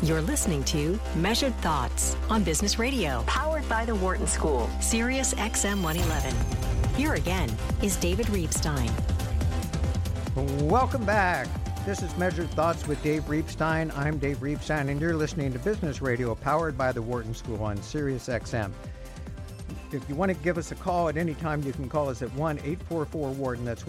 You're listening to Measured Thoughts on Business Radio, powered by the Wharton School, Sirius XM 111. Here again is David Reebstein. Welcome back. This is Measured Thoughts with Dave Reebstein. I'm Dave Reebstein, and you're listening to Business Radio, powered by the Wharton School on Sirius XM. If you want to give us a call at any time, you can call us at 1-844-WHARTON. That's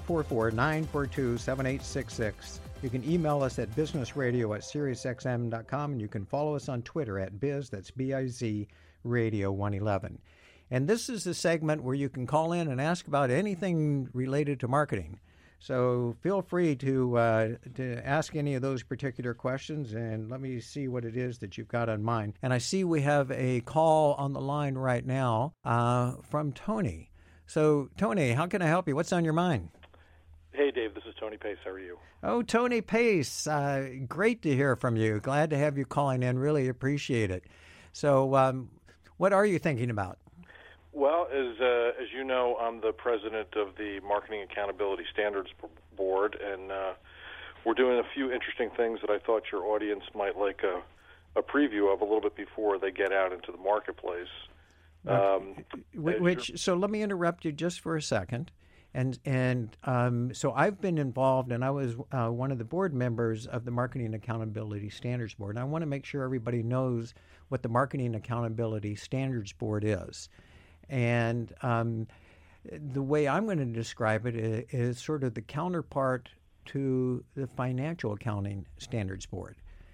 1-844-942-7866. You can email us at businessradio@SiriusXM.com, and you can follow us on Twitter at Biz, that's B-I-Z, Radio 111. And this is the segment where you can call in and ask about anything related to marketing. So feel free to ask any of those particular questions, and let me see what it is that you've got on mind. And I see we have a call on the line right now from Tony. So, Tony, how can I help you? What's on your mind? Hey, Dave, this is Tony Pace. How are you? Oh, Tony Pace. Great to hear from you. Glad to have you calling in. Really appreciate it. So what are you thinking about? Well, as you know, I'm the president of the Marketing Accountability Standards Board, and we're doing a few interesting things that I thought your audience might like a preview of a little bit before they get out into the marketplace. So let me interrupt you just for a second. And so I've been involved, and I was one of the board members of the Marketing Accountability Standards Board. And I want to make sure everybody knows what the Marketing Accountability Standards Board is. And the way I'm going to describe it is sort of the counterpart to the Financial Accounting Standards Board.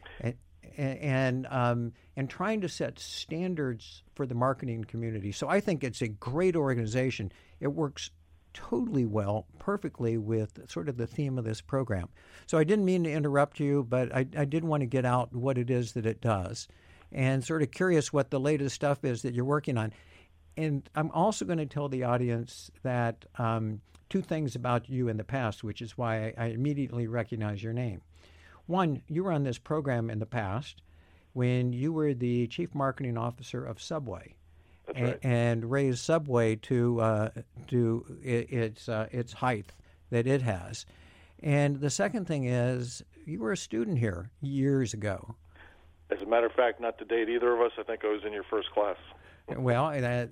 And trying to set standards for the marketing community. So I think it's a great organization. It works totally well, perfectly with sort of the theme of this program. So I didn't mean to interrupt you, but I did want to get out what it is that it does, and sort of curious what the latest stuff is that you're working on. And I'm also going to tell the audience that two things about you in the past, which is why I immediately recognize your name. One, you were on this program in the past when you were the chief marketing officer of Subway. That's right. And raised Subway to its height that it has. And the second thing is, you were a student here years ago. As a matter of fact, not to date either of us. I think I was in your first class. Well, I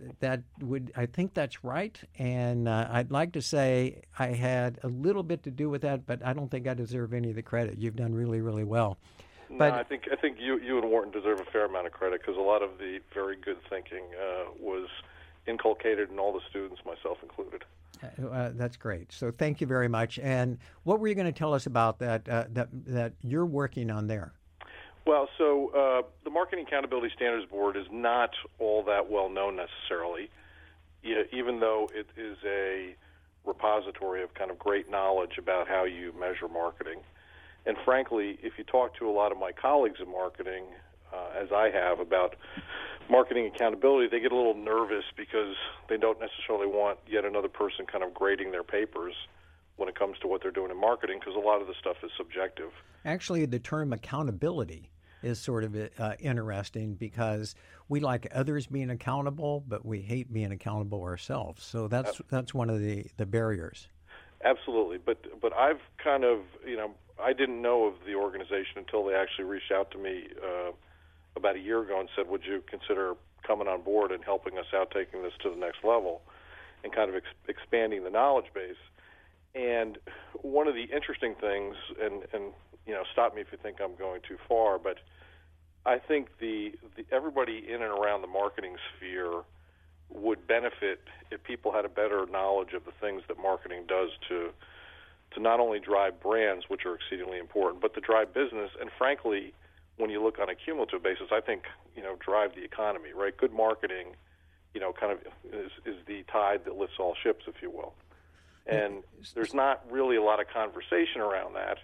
think that's right, and I'd like to say I had a little bit to do with that, but I don't think I deserve any of the credit. You've done really, really well. But I think you and Wharton deserve a fair amount of credit, because a lot of the very good thinking was inculcated in all the students, myself included. That's great. So thank you very much. And what were you going to tell us about that you're working on there? Well, so the Marketing Accountability Standards Board is not all that well known necessarily, even though it is a repository of kind of great knowledge about how you measure marketing. And frankly, if you talk to a lot of my colleagues in marketing, as I have, about marketing accountability, they get a little nervous because they don't necessarily want yet another person kind of grading their papers when it comes to what they're doing in marketing, because a lot of the stuff is subjective. Actually, the term accountability is sort of interesting, because we like others being accountable, but we hate being accountable ourselves. So that's one of the barriers. Absolutely. But I've kind of, I didn't know of the organization until they actually reached out to me about a year ago and said, would you consider coming on board and helping us out, taking this to the next level and kind of expanding the knowledge base. And one of the interesting things, and stop me if you think I'm going too far, but I think the everybody in and around the marketing sphere would benefit if people had a better knowledge of the things that marketing does to not only drive brands, which are exceedingly important, but to drive business. And frankly, when you look on a cumulative basis, I think, drive the economy, right? Good marketing, kind of is the tide that lifts all ships, if you will. And there's not really a lot of conversation around that.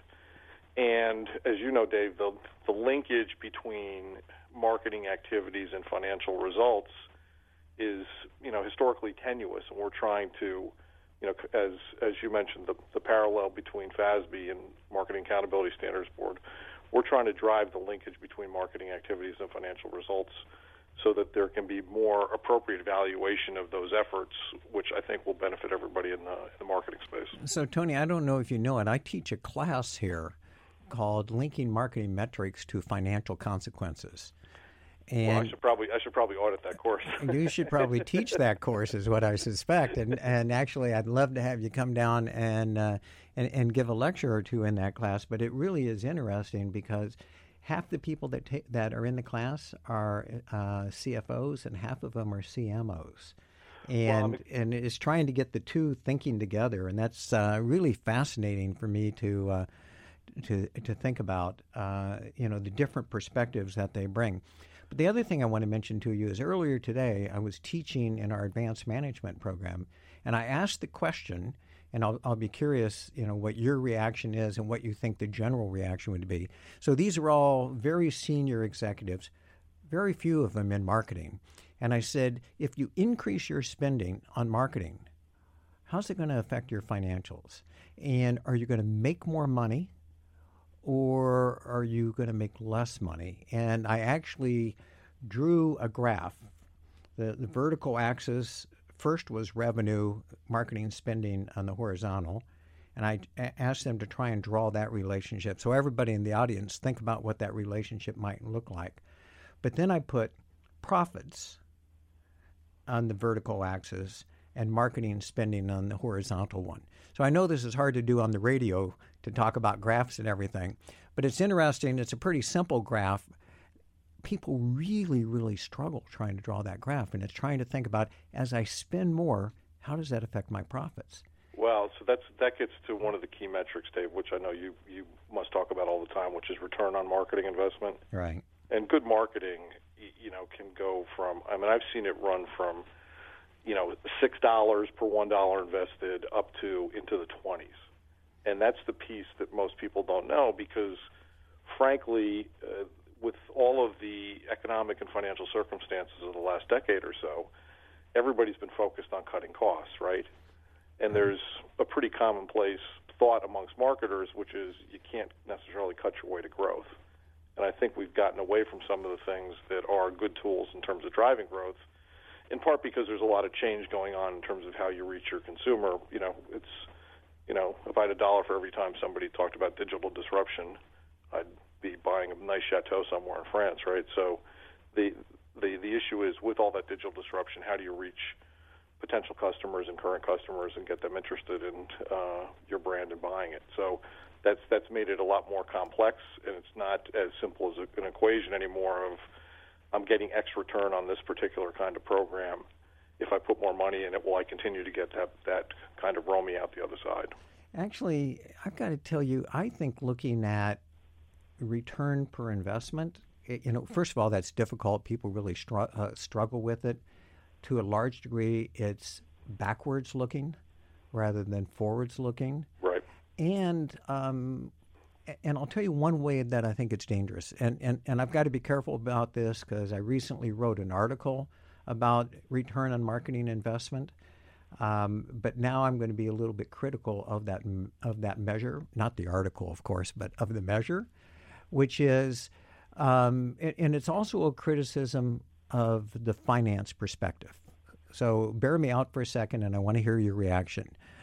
And as you know, Dave, the linkage between marketing activities and financial results is, historically tenuous, and we're trying to, as you mentioned, the parallel between FASB and Marketing Accountability Standards Board, we're trying to drive the linkage between marketing activities and financial results so that there can be more appropriate evaluation of those efforts, which I think will benefit everybody in the marketing space. So, Tony, I don't know if you know it, I teach a class here called Linking Marketing Metrics to Financial Consequences. And well, I should probably audit that course. You should probably teach that course, is what I suspect. And actually, I'd love to have you come down and give a lecture or two in that class. But it really is interesting because half the people that are in the class are CFOs, and half of them are CMOs. And it's trying to get the two thinking together, and that's really fascinating for me to think about. The different perspectives that they bring. But the other thing I want to mention to you is earlier today I was teaching in our advanced management program, and I asked the question, and I'll be curious, what your reaction is and what you think the general reaction would be. So these are all very senior executives, very few of them in marketing. And I said, if you increase your spending on marketing, how's it going to affect your financials? And are you going to make more money? Or are you going to make less money? And I actually drew a graph. The vertical axis first was revenue, marketing spending on the horizontal. And I asked them to try and draw that relationship. So everybody in the audience, think about what that relationship might look like. But then I put profits on the vertical axis and marketing spending on the horizontal one. So I know this is hard to do on the radio to talk about graphs and everything, but it's interesting. It's a pretty simple graph. People really, really struggle trying to draw that graph, and it's trying to think about, as I spend more, how does that affect my profits? Well, so that gets to one of the key metrics, Dave, which I know you must talk about all the time, which is return on marketing investment. Right. And good marketing, can go from, I've seen it run from, $6 per $1 invested up to into the 20s. And that's the piece that most people don't know because, frankly, with all of the economic and financial circumstances of the last decade or so, everybody's been focused on cutting costs, right? And there's a pretty commonplace thought amongst marketers, which is you can't necessarily cut your way to growth. And I think we've gotten away from some of the things that are good tools in terms of driving growth, in part because there's a lot of change going on in terms of how you reach your consumer. If I had $1 for every time somebody talked about digital disruption, I'd be buying a nice chateau somewhere in France, right? So the issue is, with all that digital disruption, how do you reach potential customers and current customers and get them interested in your brand and buying it? So that's made it a lot more complex, and it's not as simple as an equation anymore of I'm getting X return on this particular kind of program. If I put more money in it, will I continue to get that kind of roam me out the other side? Actually, I've got to tell you, I think looking at return per investment, first of all, that's difficult. People really struggle with it. To a large degree, it's backwards looking rather than forwards looking. Right. And I'll tell you one way that I think it's dangerous. And I've got to be careful about this because I recently wrote an article about return on marketing investment. But now I'm going to be a little bit critical of that measure, not the article, of course, but of the measure, which is, and it's also a criticism of the finance perspective. So bear me out for a second, and I want to hear your reaction.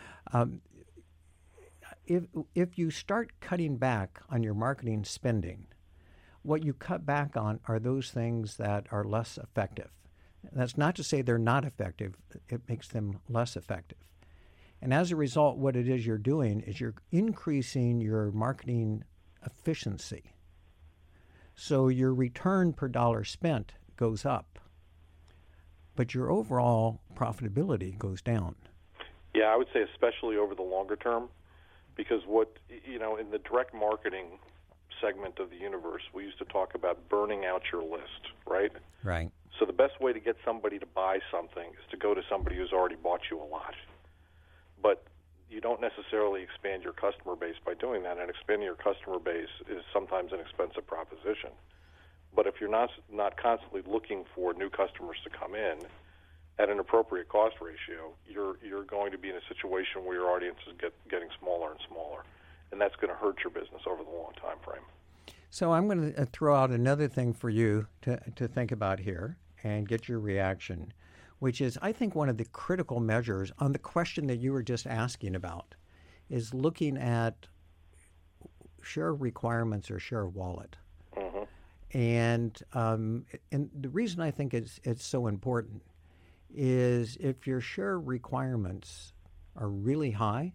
If you start cutting back on your marketing spending, what you cut back on are those things that are less effective. That's not to say they're not effective. It makes them less effective. And as a result, what it is you're doing is you're increasing your marketing efficiency. So your return per dollar spent goes up, but your overall profitability goes down. Yeah, I would say especially over the longer term, because in the direct marketing segment of the universe, we used to talk about burning out your list, right? Right. So the best way to get somebody to buy something is to go to somebody who's already bought you a lot. But you don't necessarily expand your customer base by doing that, and expanding your customer base is sometimes an expensive proposition. But if you're not constantly looking for new customers to come in at an appropriate cost ratio, you're going to be in a situation where your audience is getting smaller and smaller, and that's going to hurt your business over the long time frame. So I'm going to throw out another thing for you to think about here and get your reaction, which is, I think one of the critical measures on the question that you were just asking about is looking at, share requirements or share wallet. Mm-hmm. And the reason I think it's so important is if your share requirements are really high,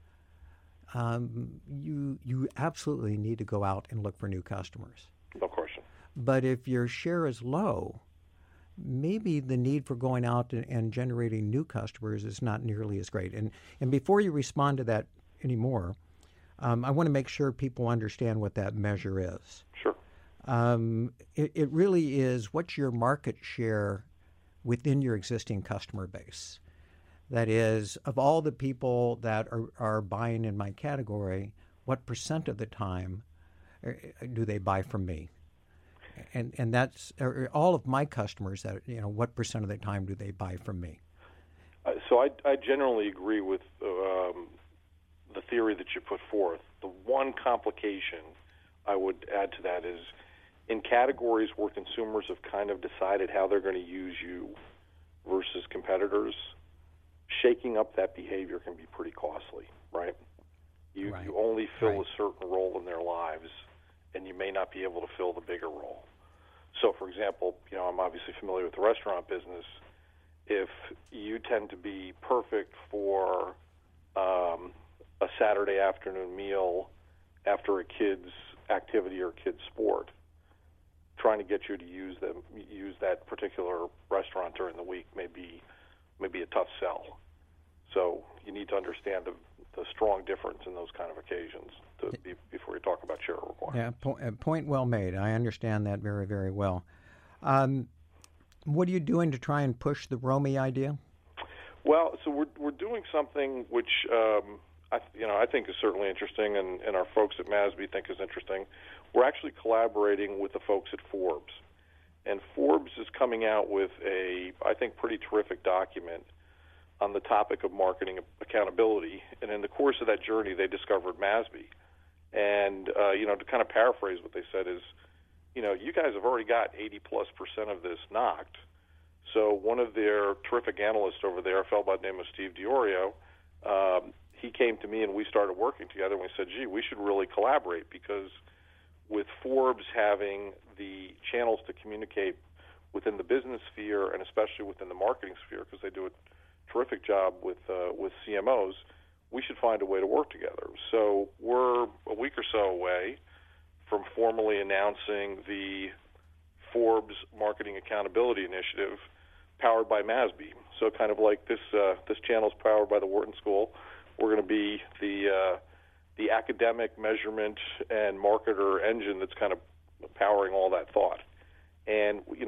you absolutely need to go out and look for new customers. No question. But if your share is low, maybe the need for going out and generating new customers is not nearly as great. And before you respond to that anymore, I want to make sure people understand what that measure is. Sure. It really is, what's your market share within your existing customer base? That is, of all the people that are buying in my category, what % of the time do they buy from me? And that's all of my customers. That what % of the time do they buy from me? So I generally agree with the theory that you put forth. The one complication I would add to that is in categories where consumers have kind of decided how they're going to use you versus competitors, shaking up that behavior can be pretty costly, right? You only fill a certain role in their lives, and you may not be able to fill the bigger role. So, for example, I'm obviously familiar with the restaurant business. If you tend to be perfect for a Saturday afternoon meal after a kid's activity or kid's sport, trying to get you to use that particular restaurant during the week may be a tough sell. So you need to understand the strong difference in those kind of occasions before you talk about share requirements. Yeah, point well made. I understand that very, very well. What are you doing to try and push the Romy idea? Well, so we're doing something which I think is certainly interesting, and our folks at MASB think is interesting. We're actually collaborating with the folks at Forbes, and Forbes is coming out with I think, pretty terrific document on the topic of marketing accountability. And in the course of that journey, they discovered MASB. And, to kind of paraphrase what they said is, you guys have already got 80+% of this knocked. So one of their terrific analysts over there, a fellow by the name of Steve Diorio, he came to me and we started working together, and we said, gee, we should really collaborate, because with Forbes having the channels to communicate within the business sphere and especially within the marketing sphere, because they do a terrific job with CMOs, we should find a way to work together. So we're a week or so away from formally announcing the Forbes Marketing Accountability Initiative powered by MASB. So kind of like this channel is powered by the Wharton School, we're going to be the academic measurement and marketer engine that's kind of powering all that thought. And we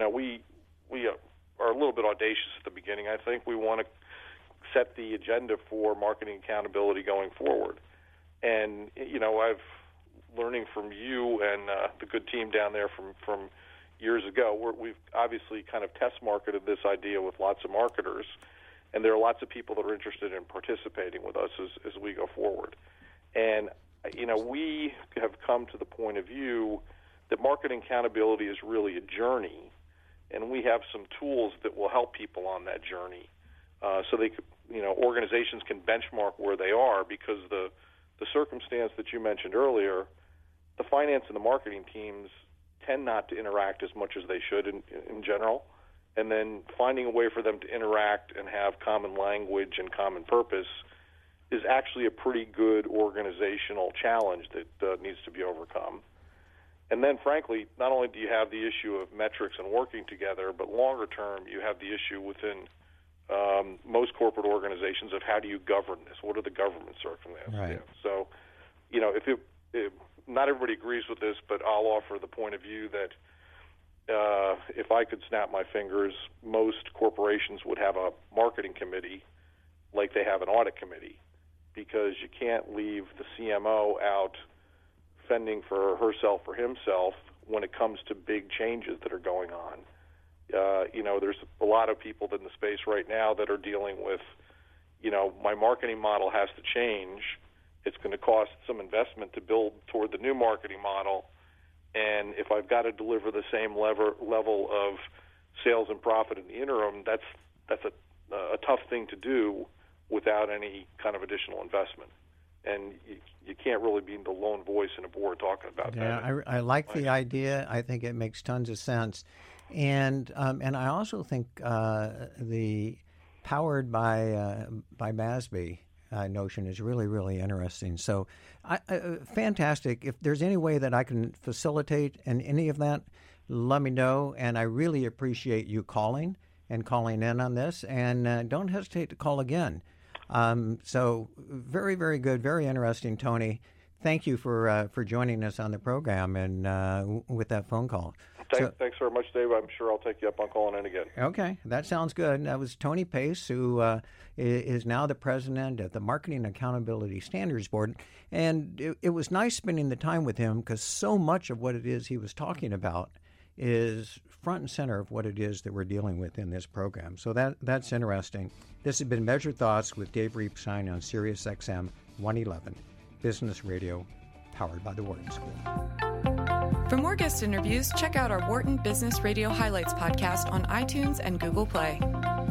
are a little bit audacious at the beginning. I think we want to set the agenda for marketing accountability going forward. And I've learning from you and the good team down there from years ago. We've obviously kind of test marketed this idea with lots of marketers, and there are lots of people that are interested in participating with us as we go forward. And we have come to the point of view that marketing accountability is really a journey, and we have some tools that will help people on that journey, so they could, organizations can benchmark where they are, because the circumstance that you mentioned earlier, the finance and the marketing teams tend not to interact as much as they should in general, and then finding a way for them to interact and have common language and common purpose is actually a pretty good organizational challenge that needs to be overcome. And then, frankly, not only do you have the issue of metrics and working together, but longer term, you have the issue within most corporate organizations of how do you govern this? What are the governance circumstances? Right. So, if not everybody agrees with this, but I'll offer the point of view that if I could snap my fingers, most corporations would have a marketing committee like they have an audit committee, because you can't leave the CMO out fending for herself or himself when it comes to big changes that are going on. There's a lot of people in the space right now that are dealing with, my marketing model has to change. It's going to cost some investment to build toward the new marketing model. And if I've got to deliver the same level of sales and profit in the interim, that's a tough thing to do without any kind of additional investment. and you can't really be the lone voice in a board talking about that. Yeah, I like the idea. I think it makes tons of sense, and I also think the powered by MASB notion is really, really interesting. So, fantastic. If there's any way that I can facilitate in any of that, let me know. And I really appreciate you calling in on this. And don't hesitate to call again. So, very, very good, very interesting, Tony. Thank you for joining us on the program and with that phone call. Thanks very much, Dave. I'm sure I'll take you up on calling in again. Okay, that sounds good. That was Tony Pace, who is now the president of the Marketing Accountability Standards Board. And it was nice spending the time with him because so much of what it is he was talking about is front and center of what it is that we're dealing with in this program. So that's interesting. This has been Measured Thoughts with Dave Reepstein on Sirius XM 111, Business Radio, powered by the Wharton School. For more guest interviews, check out our Wharton Business Radio Highlights podcast on iTunes and Google Play.